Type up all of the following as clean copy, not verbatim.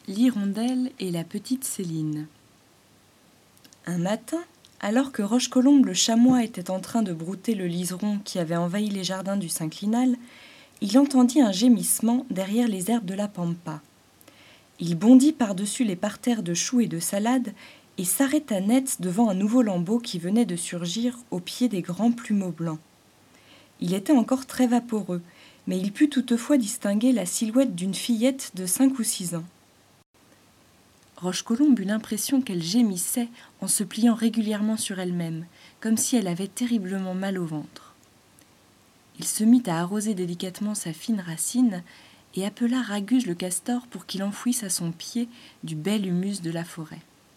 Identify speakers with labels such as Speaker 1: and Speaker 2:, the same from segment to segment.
Speaker 1: L'hirondelle et la petite Céline. Un matin, alors que Rochecolombe le chamois était en train de brouter le liseron qui avait envahi les jardins du synclinal, il entendit un gémissement derrière les herbes de la pampa. Il bondit par-dessus les parterres de choux et de salades et s'arrêta net devant un nouveau lambeau qui venait de surgir au pied des grands plumeaux blancs. Il était encore très vaporeux, mais il put toutefois distinguer la silhouette d'une fillette de 5 ou 6 ans. Rochecolombe eut l'impression qu'elle gémissait en se pliant régulièrement sur elle-même, comme si elle avait terriblement mal au ventre. Il se mit à arroser délicatement sa fine racine et appela Raguse le castor pour qu'il enfouisse à son pied du bel humus de la forêt.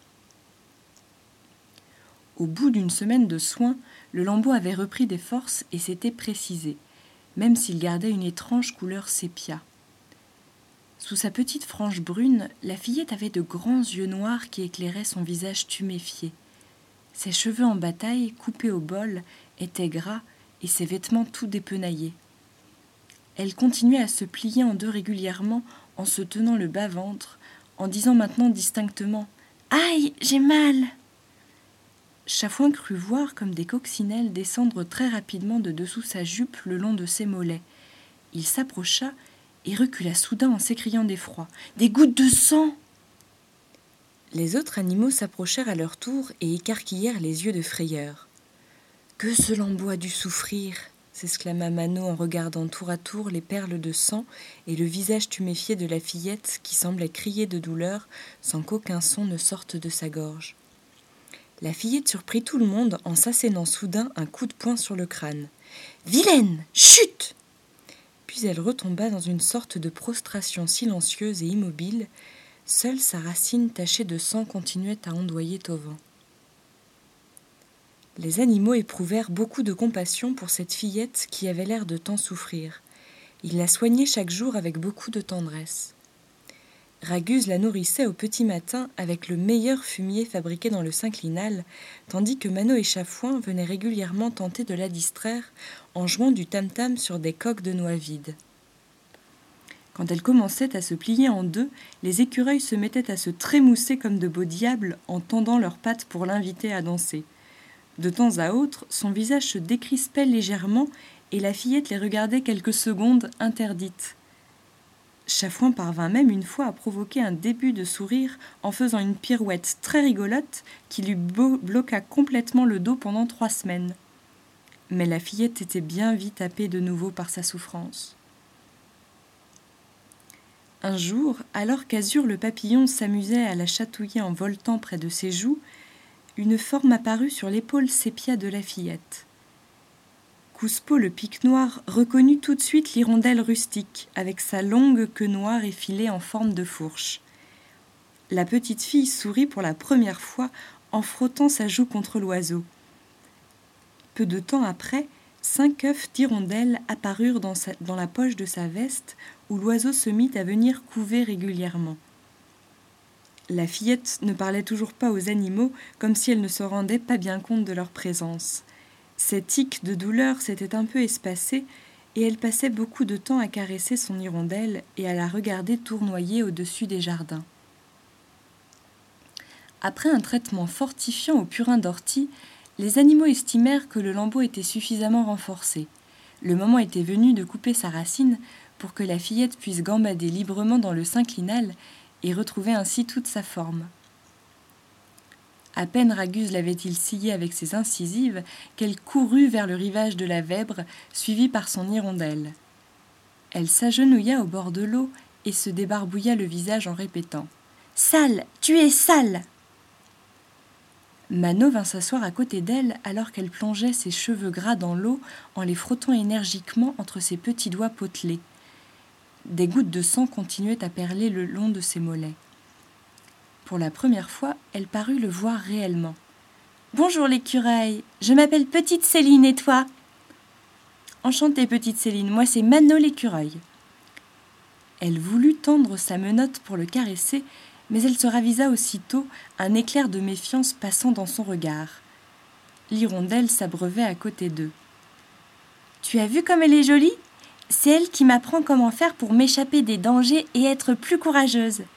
Speaker 1: Au bout d'une semaine de soins, le lambeau avait repris des forces et s'était précisé, même s'il gardait une étrange couleur sépia. Sous sa petite frange brune, la fillette avait de grands yeux noirs qui éclairaient son visage tuméfié. Ses cheveux en bataille, coupés au bol, étaient gras et ses vêtements tout dépenaillés. Elle continuait à se plier en deux régulièrement en se tenant le bas-ventre, en disant maintenant distinctement « Aïe, j'ai mal !» Chafouin crut voir comme des coccinelles descendre très rapidement de dessous sa jupe le long de ses mollets. Il s'approcha et recula soudain en s'écriant d'effroi. « Des gouttes de sang !» Les autres animaux s'approchèrent à leur tour et écarquillèrent les yeux de frayeur. « Que ce lambeau a dû souffrir !» s'exclama Mano en regardant tour à tour les perles de sang et le visage tuméfié de la fillette qui semblait crier de douleur sans qu'aucun son ne sorte de sa gorge. La fillette surprit tout le monde en s'assénant soudain un coup de poing sur le crâne. « Vilaine ! Chut !» Puis elle retomba dans une sorte de prostration silencieuse et immobile. Seule sa racine tachée de sang continuait à ondoyer au vent. Les animaux éprouvèrent beaucoup de compassion pour cette fillette qui avait l'air de tant souffrir. Ils la soignaient chaque jour avec beaucoup de tendresse. Raguse la nourrissait au petit matin avec le meilleur fumier fabriqué dans le synclinal, tandis que Mano et Chafouin venaient régulièrement tenter de la distraire en jouant du tam-tam sur des coques de noix vides. Quand elle commençait à se plier en deux, les écureuils se mettaient à se trémousser comme de beaux diables en tendant leurs pattes pour l'inviter à danser. De temps à autre, son visage se décrispait légèrement et la fillette les regardait quelques secondes interdites. Chafouin parvint même une fois à provoquer un début de sourire en faisant une pirouette très rigolote qui lui bloqua complètement le dos pendant 3 semaines. Mais la fillette était bien vite happée de nouveau par sa souffrance. Un jour, alors qu'Azur le papillon s'amusait à la chatouiller en voltant près de ses joues, une forme apparut sur l'épaule sépia de la fillette. Cousteau le pique-noir reconnut tout de suite l'hirondelle rustique, avec sa longue queue noire effilée en forme de fourche. La petite fille sourit pour la première fois en frottant sa joue contre l'oiseau. Peu de temps après, 5 œufs d'hirondelle apparurent dans la poche de sa veste, où l'oiseau se mit à venir couver régulièrement. La fillette ne parlait toujours pas aux animaux, comme si elle ne se rendait pas bien compte de leur présence. Ses tics de douleur s'étaient un peu espacés et elle passait beaucoup de temps à caresser son hirondelle et à la regarder tournoyer au-dessus des jardins. Après un traitement fortifiant au purin d'ortie, les animaux estimèrent que le lambeau était suffisamment renforcé. Le moment était venu de couper sa racine pour que la fillette puisse gambader librement dans le synclinal et retrouver ainsi toute sa forme. À peine Raguse l'avait-il scié avec ses incisives qu'elle courut vers le rivage de la Vèbre, suivie par son hirondelle. Elle s'agenouilla au bord de l'eau et se débarbouilla le visage en répétant « Sale, tu es sale !» Mano vint s'asseoir à côté d'elle alors qu'elle plongeait ses cheveux gras dans l'eau en les frottant énergiquement entre ses petits doigts potelés. Des gouttes de sang continuaient à perler le long de ses mollets. Pour la première fois, elle parut le voir réellement. « Bonjour l'écureuil, je m'appelle Petite Céline et toi ?»« Enchantée Petite Céline, moi c'est Mano l'écureuil. » Elle voulut tendre sa menotte pour le caresser, mais elle se ravisa aussitôt, un éclair de méfiance passant dans son regard. L'hirondelle s'abreuvait à côté d'eux. « Tu as vu comme elle est jolie ? C'est elle qui m'apprend comment faire pour m'échapper des dangers et être plus courageuse. »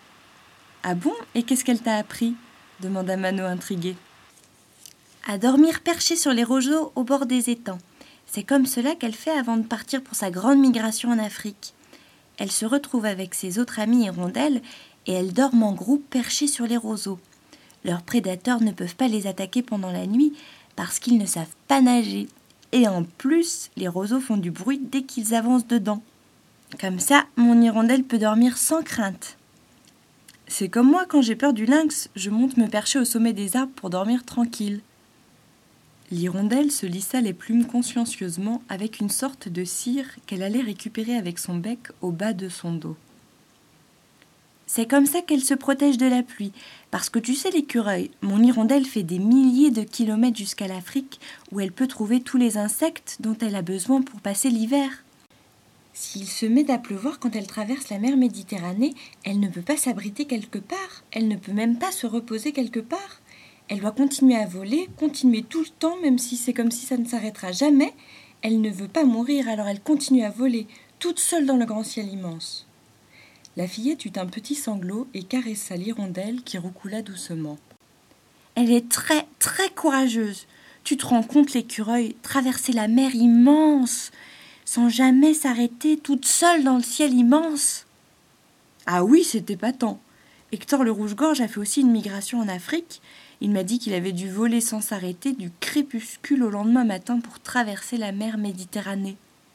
Speaker 1: Ah bon? Et qu'est-ce qu'elle t'a appris? Demanda Mano intriguée.
Speaker 2: À dormir perchée sur les roseaux au bord des étangs. C'est comme cela qu'elle fait avant de partir pour sa grande migration en Afrique. Elle se retrouve avec ses autres amies hirondelles et elles dorment en groupe perchées sur les roseaux. Leurs prédateurs ne peuvent pas les attaquer pendant la nuit parce qu'ils ne savent pas nager. Et en plus, les roseaux font du bruit dès qu'ils avancent dedans. Comme ça, mon hirondelle peut dormir sans crainte.
Speaker 1: C'est comme moi quand j'ai peur du lynx, je monte me percher au sommet des arbres pour dormir tranquille. L'hirondelle se lissa les plumes consciencieusement avec une sorte de cire qu'elle allait récupérer avec son bec au bas de son dos.
Speaker 2: C'est comme ça qu'elle se protège de la pluie, parce que tu sais l'écureuil, mon hirondelle fait des milliers de kilomètres jusqu'à l'Afrique où elle peut trouver tous les insectes dont elle a besoin pour passer l'hiver. S'il se met à pleuvoir quand elle traverse la mer Méditerranée, elle ne peut pas s'abriter quelque part, elle ne peut même pas se reposer quelque part. Elle doit continuer à voler, continuer tout le temps, même si c'est comme si ça ne s'arrêtera jamais. Elle ne veut pas mourir, alors elle continue à voler, toute seule dans le grand ciel immense.
Speaker 1: La fillette eut un petit sanglot et caressa l'hirondelle qui roucoula doucement.
Speaker 2: Elle est très, très courageuse. Tu te rends compte, l'écureuil, traverser la mer immense, sans jamais s'arrêter, toute seule dans le ciel immense.
Speaker 1: Ah oui, c'était épatant. Hector le rouge-gorge a fait aussi une migration en Afrique. Il m'a dit qu'il avait dû voler sans s'arrêter du crépuscule au lendemain matin pour traverser la mer Méditerranée.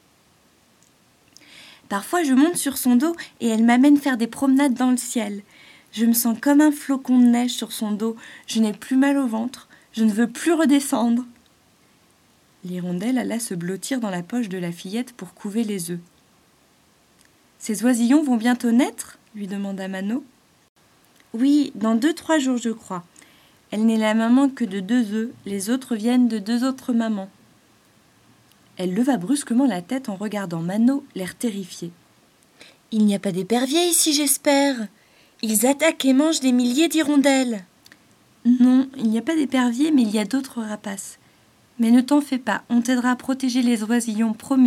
Speaker 2: Parfois, je monte sur son dos et elle m'amène faire des promenades dans le ciel. Je me sens comme un flocon de neige sur son dos. Je n'ai plus mal au ventre. Je ne veux plus redescendre.
Speaker 1: L'hirondelle alla se blottir dans la poche de la fillette pour couver les œufs. « Ces oisillons vont bientôt naître ?» lui demanda Mano.
Speaker 2: « Oui, dans 2-3 jours, je crois. Elle n'est la maman que de 2 œufs, les autres viennent de 2 autres mamans. »
Speaker 1: Elle leva brusquement la tête en regardant Mano, l'air terrifié.
Speaker 2: « Il n'y a pas d'éperviers ici, j'espère. Ils attaquent et mangent des milliers d'hirondelles. »«
Speaker 1: Non, il n'y a pas d'éperviers, mais il y a d'autres rapaces. Mais ne t'en fais pas, on t'aidera à protéger les oisillons, promis. »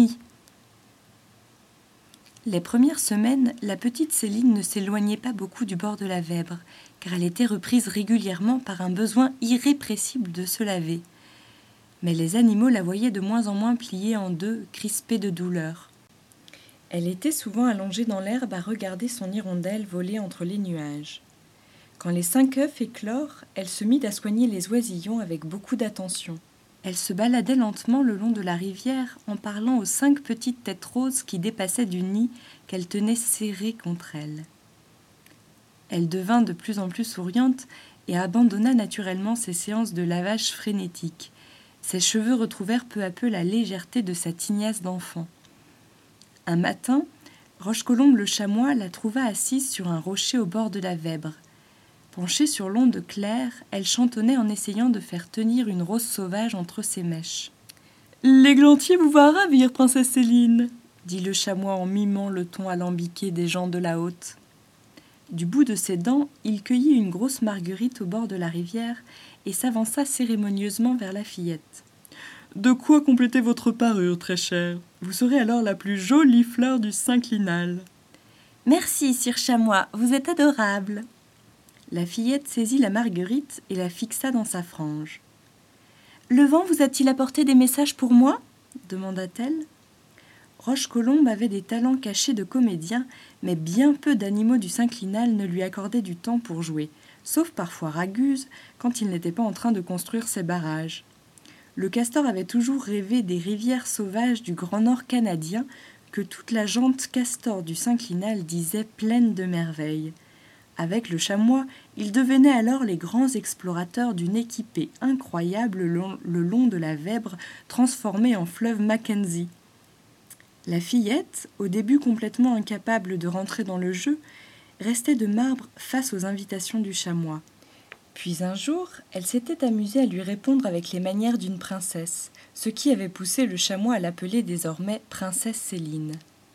Speaker 1: Les premières semaines, la petite Céline ne s'éloignait pas beaucoup du bord de la Vèbre, car elle était reprise régulièrement par un besoin irrépressible de se laver. Mais les animaux la voyaient de moins en moins pliée en deux, crispée de douleur. Elle était souvent allongée dans l'herbe à regarder son hirondelle voler entre les nuages. Quand les 5 œufs éclorent, elle se mit à soigner les oisillons avec beaucoup d'attention. Elle se baladait lentement le long de la rivière en parlant aux 5 petites têtes roses qui dépassaient du nid qu'elle tenait serré contre elle. Elle devint de plus en plus souriante et abandonna naturellement ses séances de lavage frénétiques. Ses cheveux retrouvèrent peu à peu la légèreté de sa tignasse d'enfant. Un matin, Rochecolombe le chamois la trouva assise sur un rocher au bord de la Vèbre. Penchée sur l'onde claire, elle chantonnait en essayant de faire tenir une rose sauvage entre ses mèches. « L'églantier vous va ravir, princesse Céline !» dit le chamois en mimant le ton alambiqué des gens de la haute. Du bout de ses dents, il cueillit une grosse marguerite au bord de la rivière et s'avança cérémonieusement vers la fillette. « De quoi compléter votre parure, très chère. Vous serez alors la plus jolie fleur du synclinal. »«
Speaker 2: Merci, sire chamois, vous êtes adorable. »
Speaker 1: La fillette saisit la marguerite et la fixa dans sa frange.
Speaker 2: « Le vent vous a-t-il apporté des messages pour moi ?» demanda-t-elle.
Speaker 1: Rochecolombe avait des talents cachés de comédien, mais bien peu d'animaux du synclinal ne lui accordaient du temps pour jouer, sauf parfois Raguse, quand il n'était pas en train de construire ses barrages. Le castor avait toujours rêvé des rivières sauvages du Grand Nord canadien que toute la gente castor du synclinal disait pleine de merveilles. Avec le chamois, ils devenaient alors les grands explorateurs d'une équipée incroyable le long de la Vèbre transformée en fleuve Mackenzie. La fillette, au début complètement incapable de rentrer dans le jeu, restait de marbre face aux invitations du chamois. Puis un jour, elle s'était amusée à lui répondre avec les manières d'une princesse, ce qui avait poussé le chamois à l'appeler désormais princesse Céline.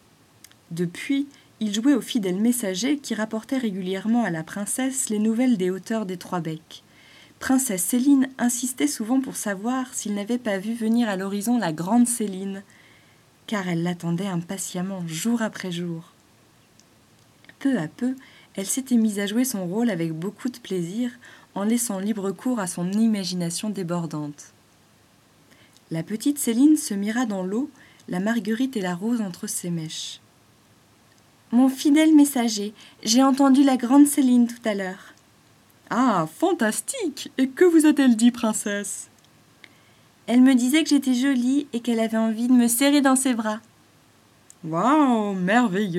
Speaker 1: Depuis, il jouait au fidèle messager qui rapportait régulièrement à la princesse les nouvelles des hauteurs des Trois Becs. Princesse Céline insistait souvent pour savoir s'il n'avait pas vu venir à l'horizon la grande Céline, car elle l'attendait impatiemment jour après jour. Peu à peu, Elle s'était mise à jouer son rôle avec beaucoup de plaisir, en laissant libre cours à son imagination débordante. La petite Céline se mira dans l'eau, la marguerite et la rose entre ses mèches. « Mon fidèle messager, j'ai entendu la grande Céline tout à l'heure. »«
Speaker 3: Ah, fantastique! Et que vous a-t-elle dit, princesse ?»«
Speaker 2: Elle me disait que j'étais jolie et qu'elle avait envie de me serrer dans ses bras. »«
Speaker 3: Waouh, merveilleux !»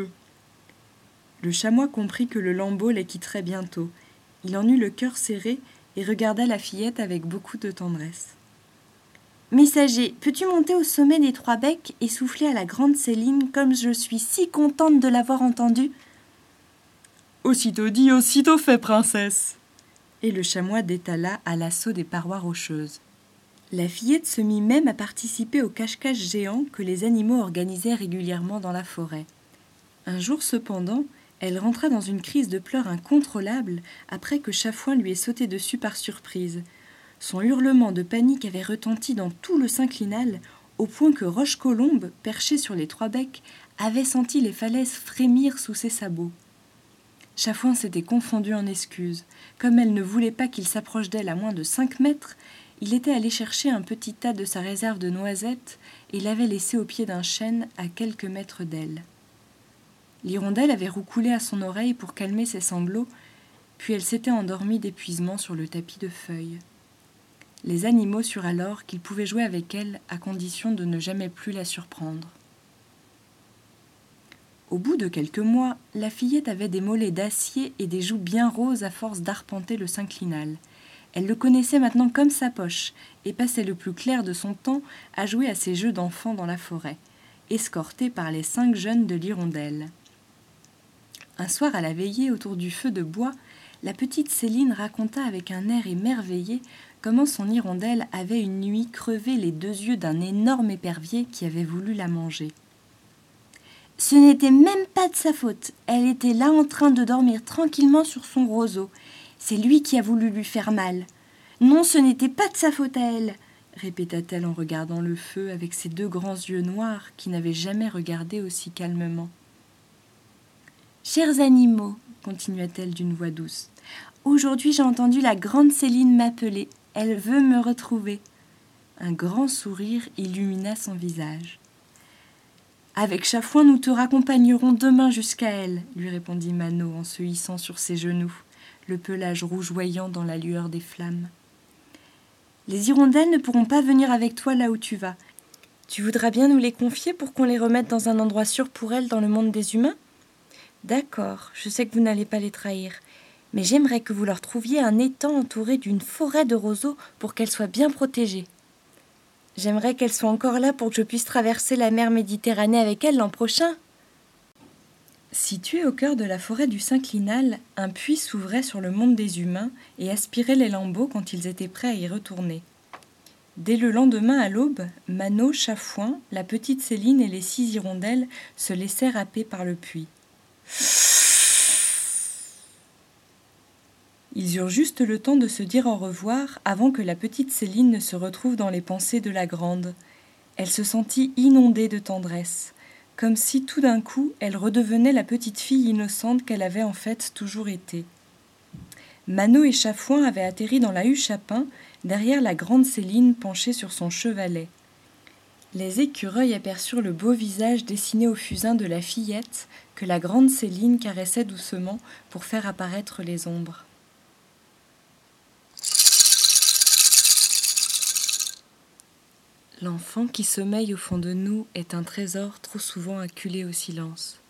Speaker 1: Le chamois comprit que le lambeau les quitterait bientôt. Il en eut le cœur serré et regarda la fillette avec beaucoup de tendresse.
Speaker 2: « Messager, peux-tu monter au sommet des 3 becs et souffler à la grande Céline comme je suis si contente de l'avoir entendue ?»«
Speaker 3: Aussitôt dit, aussitôt fait, princesse !»
Speaker 1: Et le chamois détala à l'assaut des parois rocheuses. La fillette se mit même à participer au cache-cache géant que les animaux organisaient régulièrement dans la forêt. Un jour cependant, elle rentra dans une crise de pleurs incontrôlable après que Chafouin lui ait sauté dessus par surprise. Son hurlement de panique avait retenti dans tout le synclinal, au point que Roche-Colombe, perchée sur les 3 becs, avait senti les falaises frémir sous ses sabots. Chafouin s'était confondu en excuses. Comme elle ne voulait pas qu'il s'approche d'elle à moins de 5 mètres, il était allé chercher un petit tas de sa réserve de noisettes et l'avait laissé au pied d'un chêne à quelques mètres d'elle. L'hirondelle avait roucoulé à son oreille pour calmer ses sanglots, puis elle s'était endormie d'épuisement sur le tapis de feuilles. Les animaux surent alors qu'ils pouvaient jouer avec elle à condition de ne jamais plus la surprendre. Au bout de quelques mois, la fillette avait des mollets d'acier et des joues bien roses à force d'arpenter le synclinal. Elle le connaissait maintenant comme sa poche et passait le plus clair de son temps à jouer à ses jeux d'enfants dans la forêt, escortée par les 5 jeunes de l'hirondelle. Un soir à la veillée autour du feu de bois, la petite Céline raconta avec un air émerveillé comment son hirondelle avait une nuit crevé les 2 yeux d'un énorme épervier qui avait voulu la manger.
Speaker 2: « Ce n'était même pas de sa faute, elle était là en train de dormir tranquillement sur son roseau. C'est lui qui a voulu lui faire mal. Non, ce n'était pas de sa faute à elle, » répéta-t-elle en regardant le feu avec ses 2 grands yeux noirs qui n'avaient jamais regardé aussi calmement. « Chers animaux, » continua-t-elle d'une voix douce, « aujourd'hui j'ai entendu la grande Céline m'appeler. Elle veut me retrouver. »
Speaker 1: Un grand sourire illumina son visage. « Avec Chafouin, nous te raccompagnerons demain jusqu'à elle, » lui répondit Manot en se hissant sur ses genoux, le pelage rougeoyant dans la lueur des flammes. « Les hirondelles ne pourront pas venir avec toi là où tu vas. Tu voudras bien nous les confier pour qu'on les remette dans un endroit sûr pour elles dans le monde des humains ? D'accord, je sais que vous n'allez pas les trahir, mais j'aimerais que vous leur trouviez un étang entouré d'une forêt de roseaux pour qu'elles soient bien protégées. J'aimerais qu'elles soient encore là pour que je puisse traverser la mer Méditerranée avec elles l'an prochain. » Situé au cœur de la forêt du synclinal, un puits s'ouvrait sur le monde des humains et aspirait les lambeaux quand ils étaient prêts à y retourner. Dès le lendemain à l'aube, Manot, Chafouin, la petite Céline et les 6 hirondelles se laissèrent happer par le puits. Ils eurent juste le temps de se dire au revoir avant que la petite Céline ne se retrouve dans les pensées de la grande. Elle se sentit inondée de tendresse, comme si tout d'un coup elle redevenait la petite fille innocente qu'elle avait en fait toujours été. Manot et Chafouin avaient atterri dans la huche à pain, derrière la grande Céline penchée sur son chevalet. Les écureuils aperçurent le beau visage dessiné au fusain de la fillette que la grande Céline caressait doucement pour faire apparaître les ombres. L'enfant qui sommeille au fond de nous est un trésor trop souvent acculé au silence.